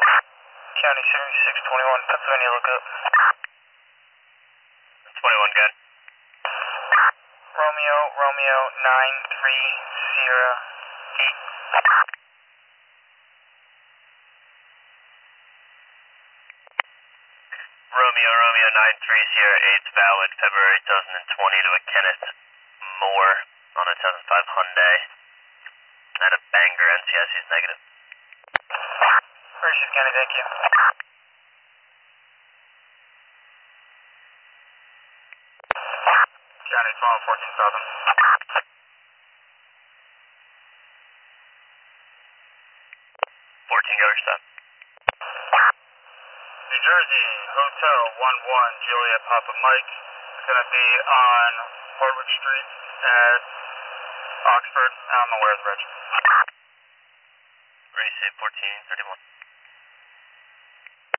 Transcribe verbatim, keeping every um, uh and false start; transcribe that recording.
County seventy-six twenty-one, Pennsylvania lookup. twenty-one, good. Romeo, Romeo, nine three zero eight. Romeo, Romeo, nine three zero eight, valid February two thousand twenty to a Kenneth Moore on a two thousand five Hyundai. And a Bangor, N C S is negative. Richard County, thank you. County twelve, fourteen thousand. fourteen, go stop. New Jersey, Hotel one one, Juliet Papa Mike. It's going to be on Hardwick Street at Oxford. I don't know where the reg. Race eight fourteen thirty-one.